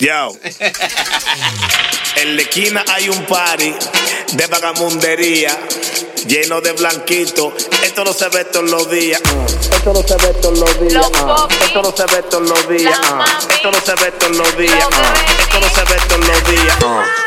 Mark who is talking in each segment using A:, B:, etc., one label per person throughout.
A: Yo. En la esquina hay un party de vagamundería lleno de blanquitos. Esto no se ve todos los días. Esto no se ve todos los días. Esto no se ve todos los días. Esto no se ve todos los días. Esto no se ve todos los días.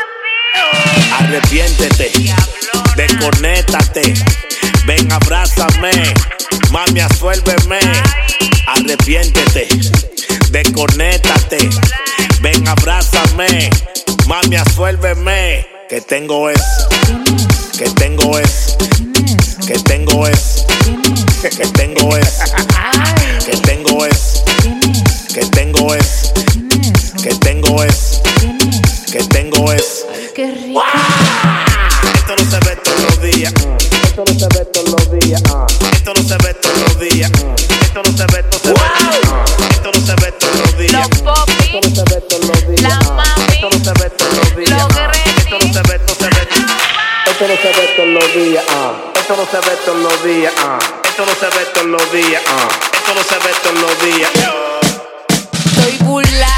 A: Arrepiéntete, desconéctate, ven, abrázame, mami, absuélveme. Arrepiéntete, desconéctate, ven, abrázame, mami, absuélveme. Que tengo es, que tengo es, que tengo es, que tengo es, que tengo es, que tengo es, que tengo es, que tengo es.
B: Qué rico.
A: Esto no se ve todos los días. Esto no se ve todos los días. Esto no se ve todos los días. Esto no se ve todos los días. Esto no se ve todos los días.
B: Los popis,
A: esto no se ve todos los días.
B: la mami,
A: esto no se ve todos los días.
B: los guerreros.
A: Esto no se ve, esto se ve. Esto no se ve todos los días. Esto no se ve todos los días. Esto no se ve todos los días. Esto no se ve todos los días.
B: Soy burla,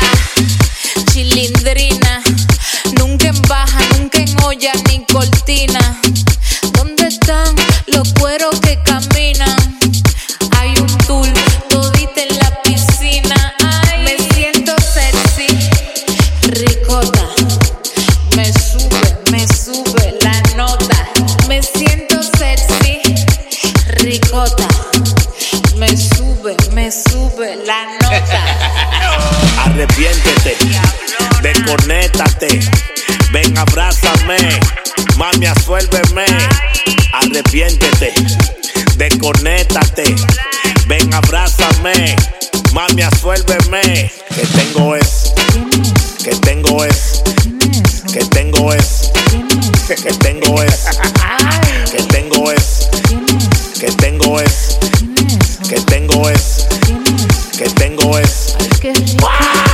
B: chilindrina, nunca en baja, nunca en olla ni cortina. ¿Dónde están los cueros que caminan? Hay un tour, todita en la piscina. Ay, me siento sexy, ricota. Me sube la nota. Me siento sexy, ricota. Me sube la nota.
A: Arrepiéntete, desconéctate, ven, abrázame, mami, absuélveme. Arrepiéntete, desconéctate, ven, abrázame, mami, absuélveme. Que tengo es, que tengo es, que tengo es, que tengo es, que tengo es, que tengo es, que tengo es, que tengo es.
B: Qué rico.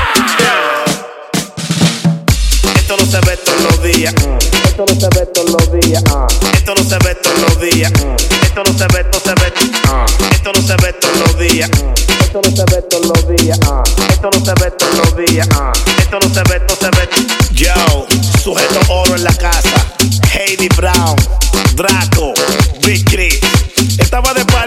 A: Esto no se ve todos los días. Esto no se ve todos los días. Esto no se ve todos los días. Esto no se ve, esto se ve. Esto no se ve todos los días. Esto no se ve todos los días. Esto no se ve todos los días. Esto no se ve, esto se ve. Yo, sujeto oro en la casa. Heidi Brown, Draco, Big Chris. Estaba de